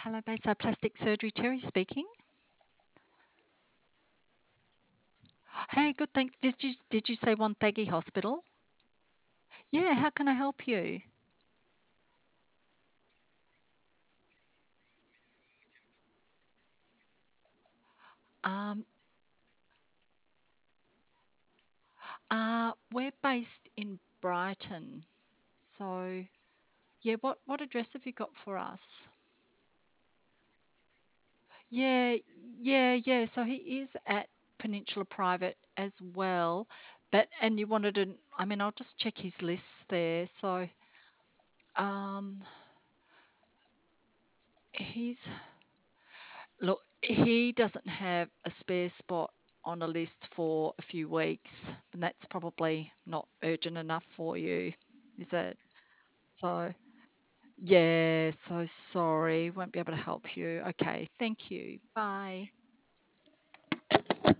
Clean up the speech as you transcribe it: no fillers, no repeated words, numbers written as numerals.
Hello, Bayside Plastic Surgery, Terry speaking. Hey, good, thanks. Did you say Wonthaggi Hospital? Yeah, how can I help you? Um, we're based in Brighton. So, yeah, what address have you got for us? Yeah, yeah. So he is at Peninsula Private as well. And you wanted to, I mean, I'll just check his lists there. So, um, he's Look, he doesn't have a spare spot on a list for a few weeks, and that's probably not urgent enough for you, is it? So, yeah, so sorry, won't be able to help you. Okay, thank you. Bye.